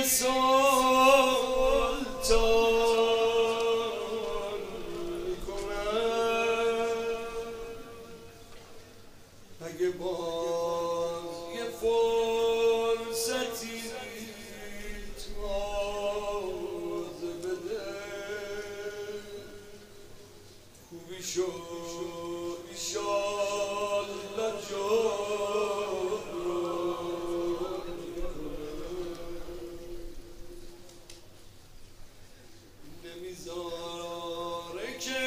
سلطان میکنم اگه باز یه فرصتی تازه بده خوبی شو ایشالله نمیذاره که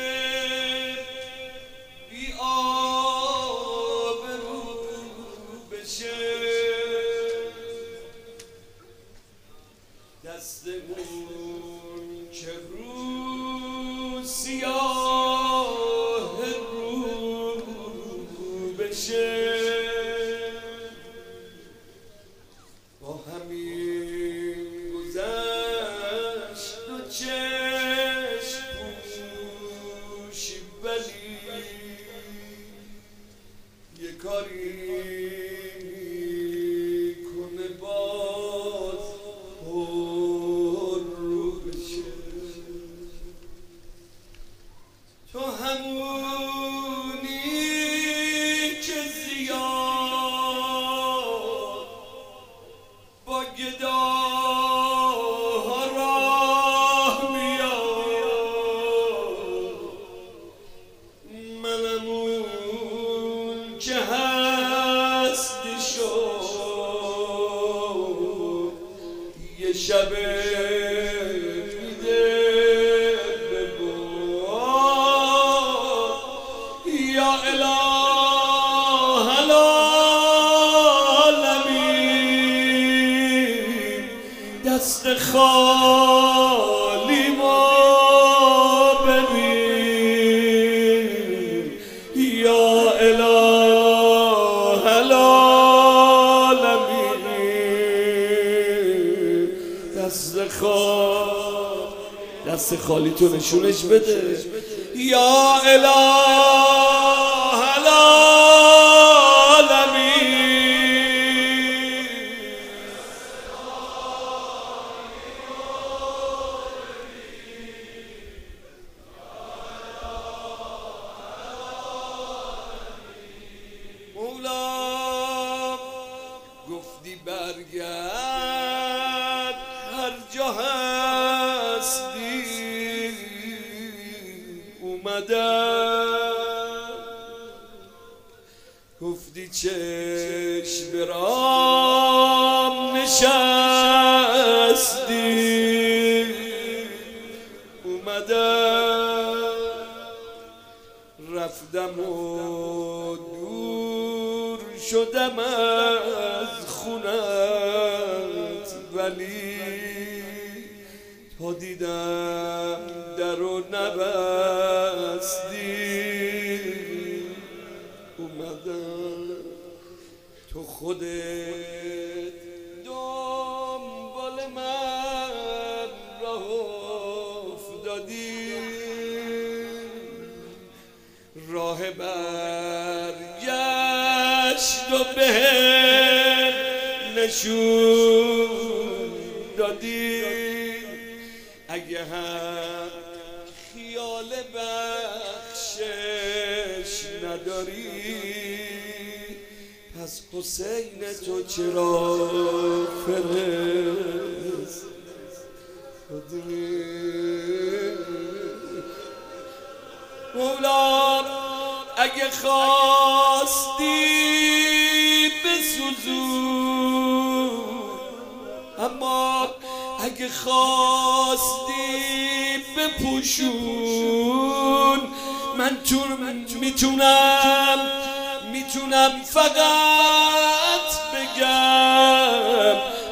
بی آبرو بشه دستمون که رو سیاه رو بشه با همین گذشت و چشم پوشی ولی یه کاری کنه باز پر رو بشه تو همونی که زیاد با گداها راه میاد منم اون که هستی شد یه شب میده بگو یا اله العالمین دست خالی ما ببین یا اله العالمین دست خالی تو نشونش بده یا اله العالمین مولا گفتی برگرد هر جا هستی اومدم گفتی چشم برام نشستی اومدم رفتم و دور شدم از خونت ولی تا دیدم در و نبستی اومدم تو خودت دنبال من راه افتادی راه برگشت و بهم نشون دادی اگه هم خیال بخشش نداری پس حسین تو چرا فرستادی مولا اگه خواستی بسوزون اما اگه خواستی بپوشون من میتونم فقط بگم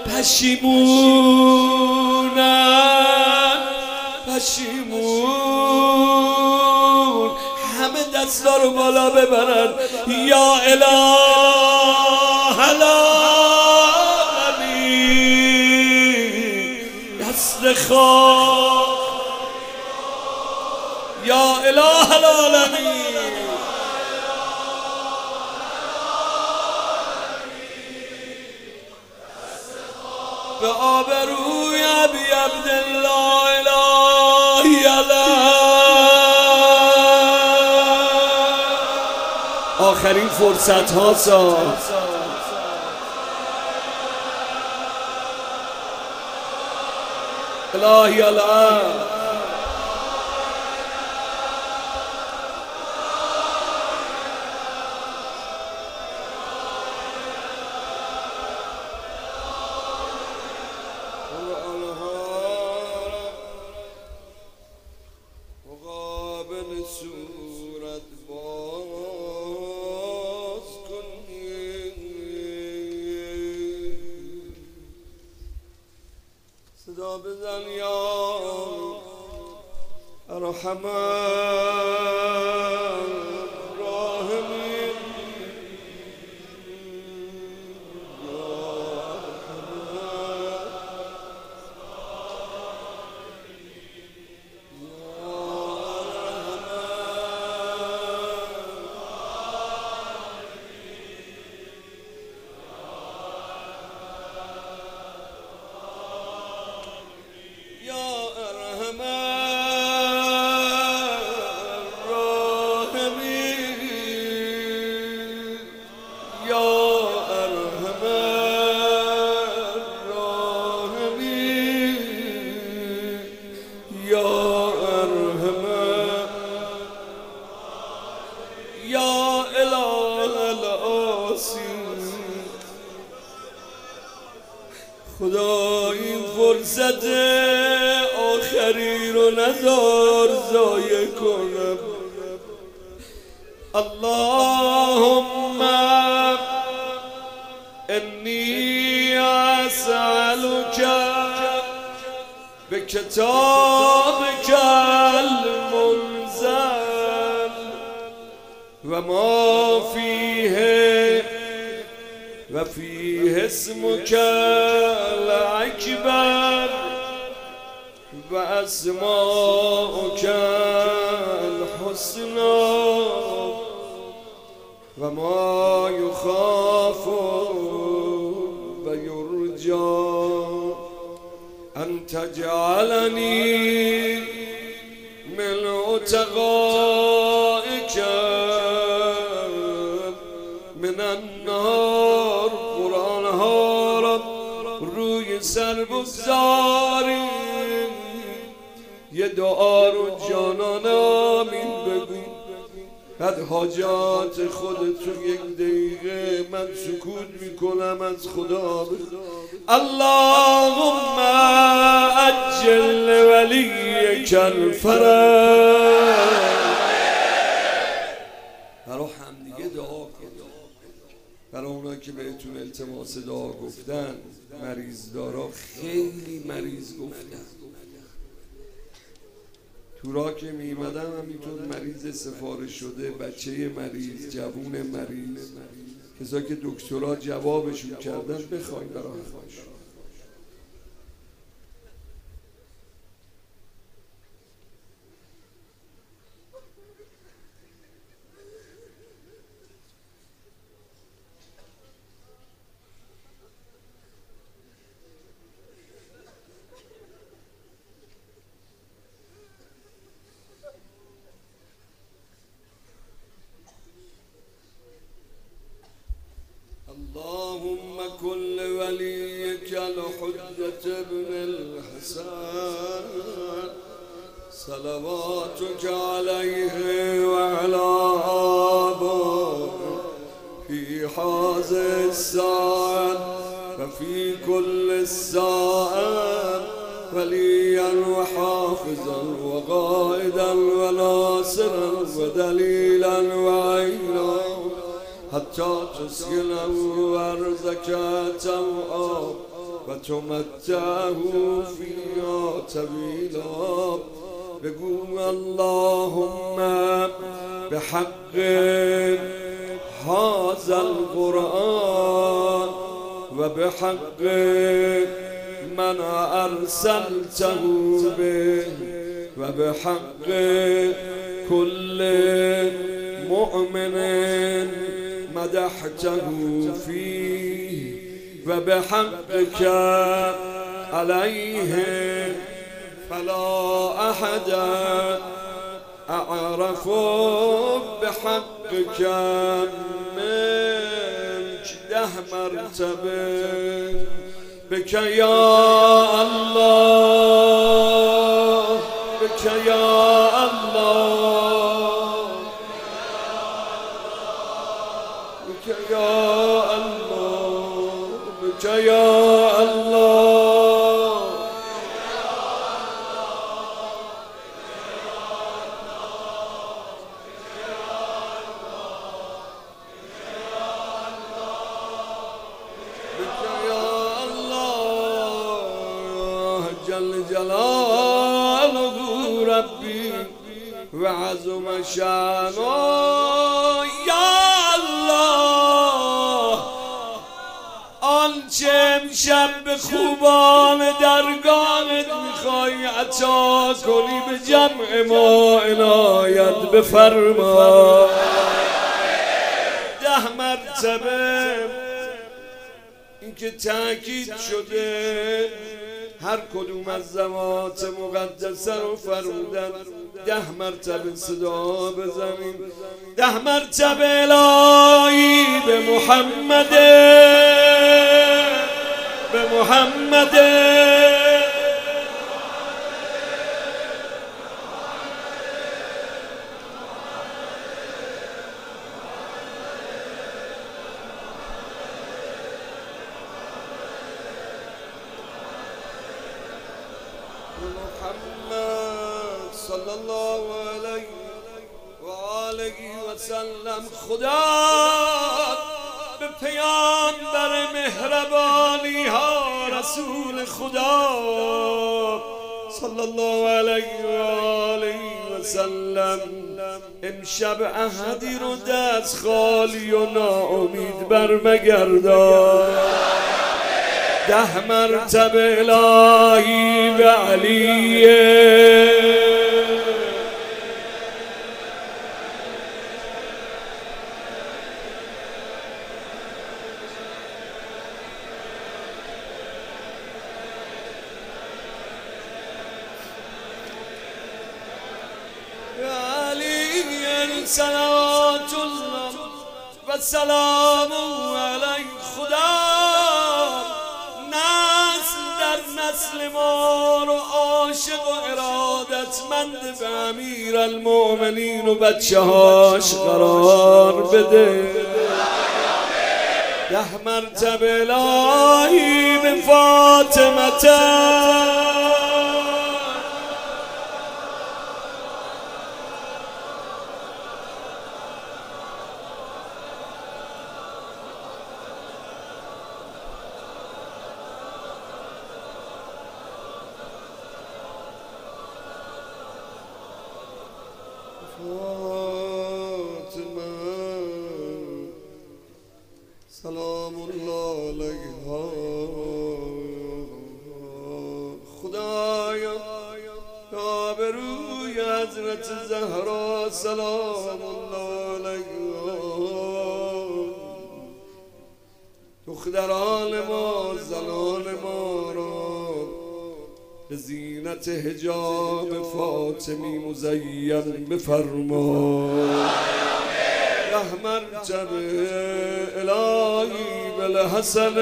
پشیمون همه دستا رو بالا ببرن یا اله العالمین دست خواه یا اله العالمین به آبروی ابی عبدالله الهی آخرین فرصت ها ساز الهی الان مقابل صورت باز کنی صدا بزن یا ارحمن راحمین خدا این فرصت آخری رو نذار ضایع کنم. اللهم انی اسألک بکتابک المنزل و ما فیه و فیه اسمک الاکبر و اسماؤک الحسنی و ما یخاف و یرجا ان تجعلنی من عتقائک من النار. قرآن ها را روی سر بگذاری، یه دعا رو جانان آمین بگو، بعد حاجات خودتو یک دقیقه من سکوت میکنم از خدا. اللهم عجل ولیک الفرج. برای همدیگه دعا کن، برای اونا که بهتون التماس دعا گفتن. مریض دارا خیلی مریض گفتن، تو را که میمدم همینطور مریض سفارش شده، بچه مریض، جوون مریض، کسا که دکترها جوابشون کردن بخواین برای همش. اللهم كن لوليك الحجة بن الحسن صلواتك عليه وعلى آبائه في هذه الساعة وفي كل الساعة وليا وحافظا وقائدا وناصرا ودليلا وعينا حتى تسكنه أرضك توعا وتمتعه فيها طويلا. بقول اللهم بحق هذا القرآن وبحق من أرسلته به وبحق كل مؤمن مدحته فيه و به حقك علیه فلا احد اعرف بحقك منك 10 مرتبه بك یا الله بك یا الله بك یا الله بك یا الله بك يا الله جل جلاله ربي وعظم شانه یا الله آنچه امشب به خوبان درگاهت میخوای عطا کنی به جمع ما عنایت بفرما 10 مرتبه این که تأکید شده هر کدوم از ذوات مقدسه رو فرمودن 10 مرتبه صدا بزنیم 10 مرتبه الهی به محمد به محمد محمد صلی الله علیه و آله و سلم خدا به پیامبر مهربانی ها رسول خدا صلی الله علیه و آله و سلم امشب احدی رو دست خالی و ناامید برمگردان 10 مرتبه الهی به علیه صلوات الله و سلام علیه خدا نسل در نسل ما رو عاشق و ارادتمند به امیر المؤمنین و بچه هاش قرار بده 10 مرتبه الهی به فاطمه سلام الله علیها خدایا تا به روی حضرت زهرا سلام الله علیها دختران ما زنان ما را به زینت حجاب فاطمی مزین بفرما 10 مرتبه الهی بالحسن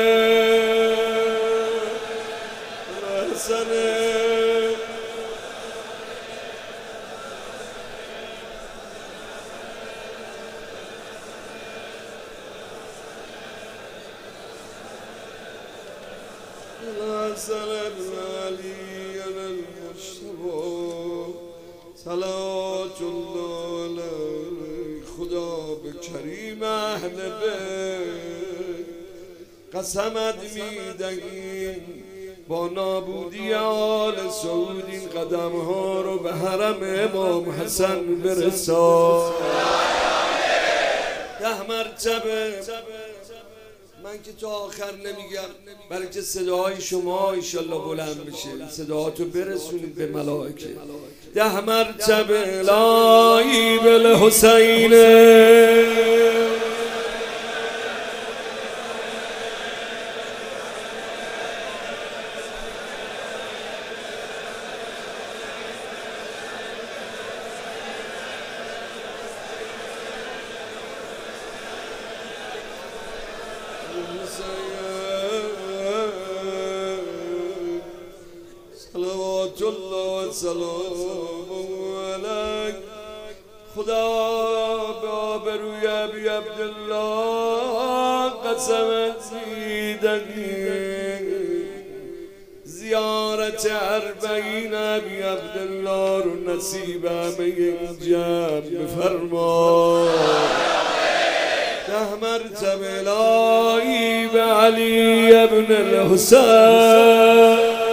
الحسن الحسن العلی المجتبی صلوات الله علیه خدا به کریم اهل بیت قسمت میدهیم با نابودی آل سعود این قدم ها رو به حرم امام حسن برسان 10 مرتبه من که تا آخر نمیگم برای که صداهای شما انشالله بلند بشه صداهاتو برسونید به ملائکه 10 مرتبه الهی بالحسین صلوات الله و سلامه علیک. خدا به آبروی ابی عبدالله قسمت میدهی زیارت اربعین ابی عبدالله رو نصیب همه این جمع بفرما. 10 مرتبه الهی به علی ابن الحسین.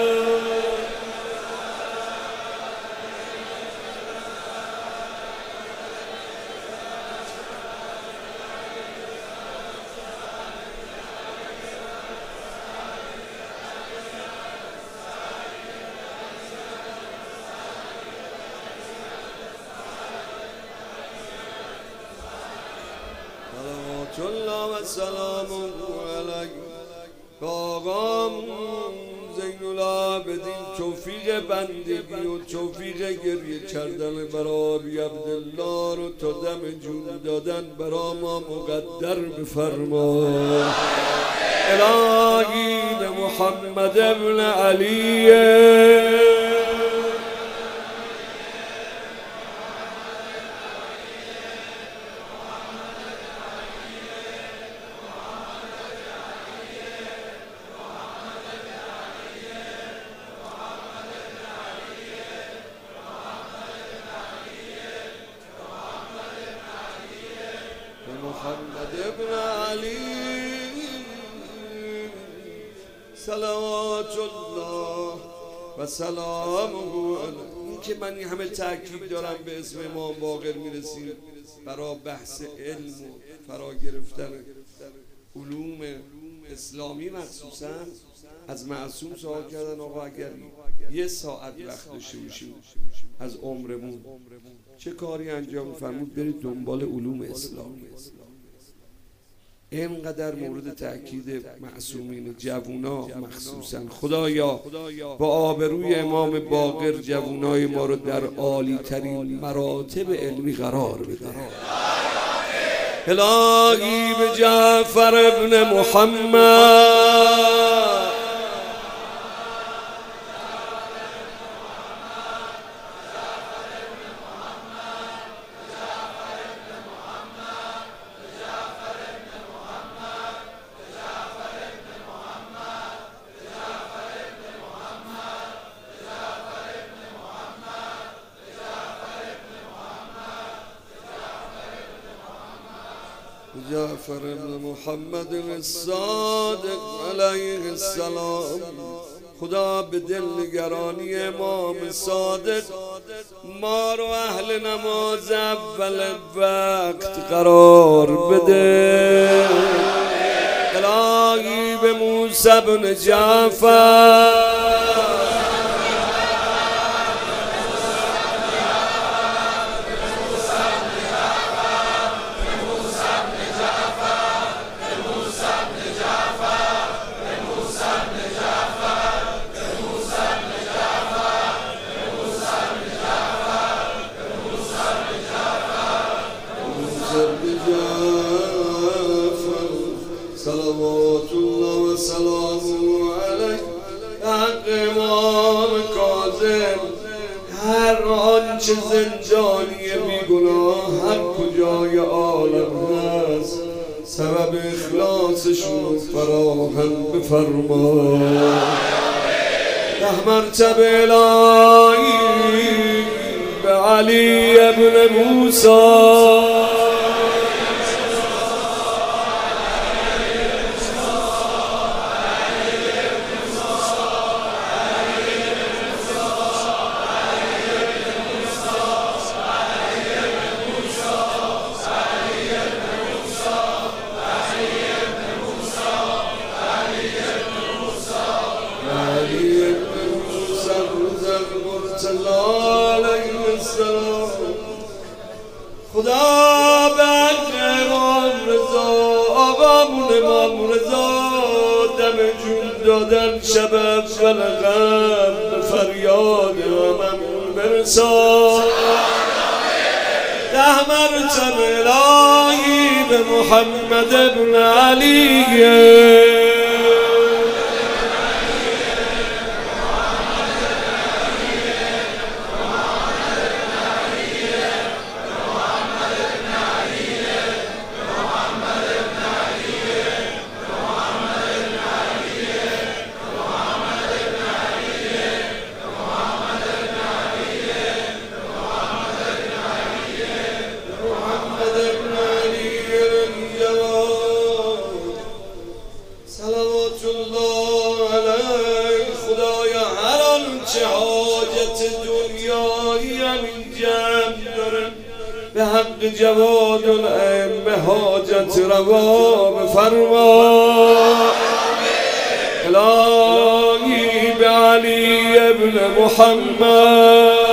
صلوات الله و سلامه علیک. آقام زین العابدین توفیق بندگی و توفیق گریه کردن برای ابی عبدالله رو تا دم جون دادن برای ما مقدر بفرما. الهی به محمد ابن علی محمد ابن علی صلوات الله و سلامه علیه. این که من این همه تاکید دارم به اسم امام باقر میرسیم برای بحث علم و فرا گرفتن علوم اسلامی مخصوصا از معصوم سوال کردن آقا اگر 1 ساعت وقت داشته باشیم از عمرمون چه کاری انجام فرمود؟ برید دنبال علوم اسلامی. اینقدر مورد تأکید معصومین جوونا مخصوصا. خدایا با آبروی امام باقر جوونای ما رو در عالی ترین مراتب علمی قرار بده. الهی به جعفر ابن محمد جعفر ابن محمد الصادق علیه السلام. خدا به دلنگرانی امام صادق ما رو اهل نماز اول وقت قرار بده. الهی به موسی بن جعفر صلوات الله و سلامه علیه. حق امام کاظم هر آنچه زندانی بیگناه هر کجای عالم هست سبب اخلاصشون فراهم بفرما. 10 مرتبه الهی به علی ابن موسی خدا به امام رضا آقامون امام رضا دم جون دادن شب اول غم فریاد هممون برسا. 10 مرتبه الهی به محمد ابن علی چه حاجت دنیایی همین جمع داره به حق جواد الائمه حاجت روا بفرما الهی به علی ابن محمد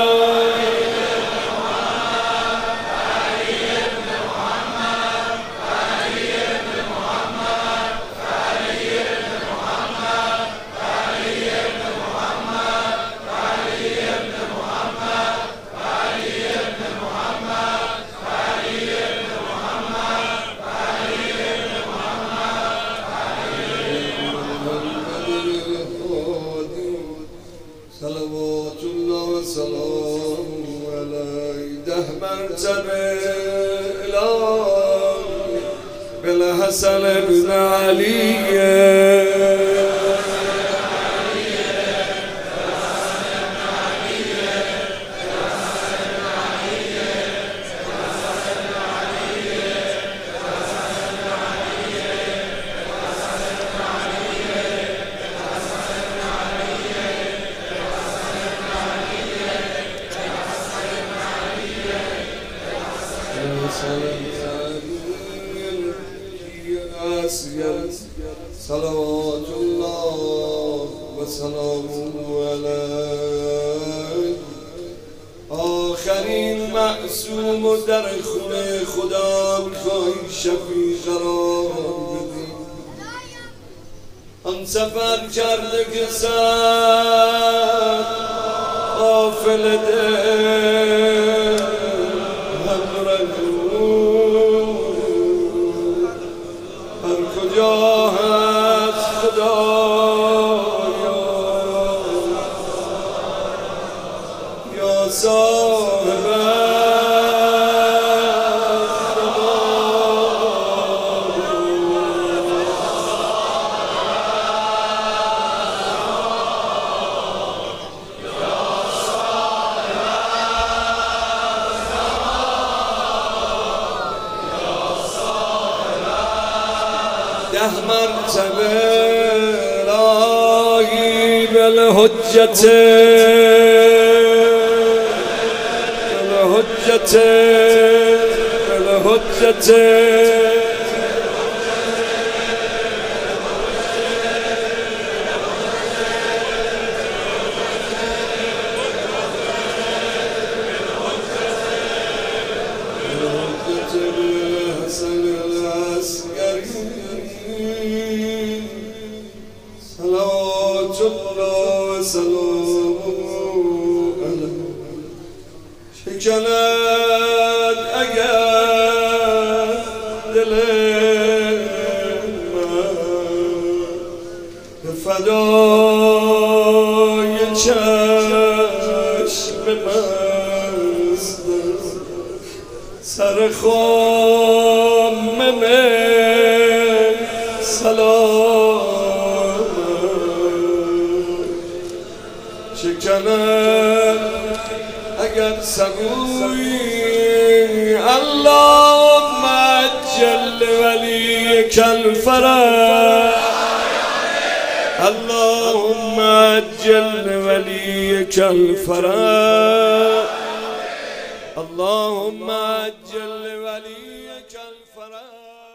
صلوات الله و سلام علیه 10 مرتبه الهی بالحسن ابن علیه صلوات الله و سلامه علیه آخرین معصوم و در خونه خدا میخوای شفیع قرار بدی آن سفر کرده که سر غافل دل هر کجا هست خدایا یا صاحب ده مرتبه الهی بالحجت صلوات الله و سلامه علیه شکند اگر دل من به فدای چشم مست سر خامم سلام شکند اگر سگوی اللهم عجل ولیک الفرج اللهم عجل ولیک الفرج اللهم عجل ولیک الفرج